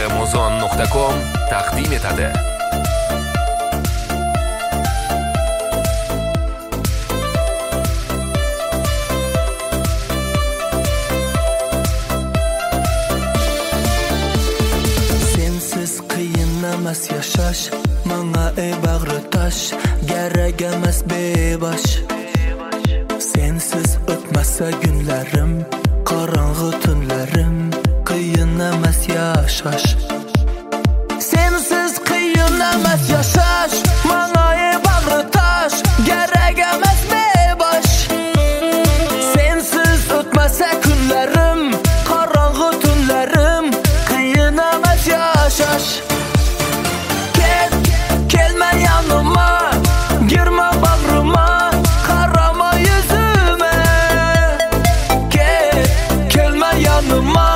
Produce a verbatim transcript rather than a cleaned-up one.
muzon nuqta com taqdim etadi. Sensiz qiyin emas yashash, menga ey bag'ri tash, kerak emas bebash. Sensiz o'tmasa günlarim, qorong'u tunlarim, qiyin emas yashash. Sensiz qiyin emas yashash, menga ey bag'ri tash, kerak emas bebash. Sensiz o'tmasa kunlarim, qorong'u tunlarim, qiyin emas yashash. Kel, kelma yanıma, girme bağrıma, karama yüzüme. Kel, kelme yanıma,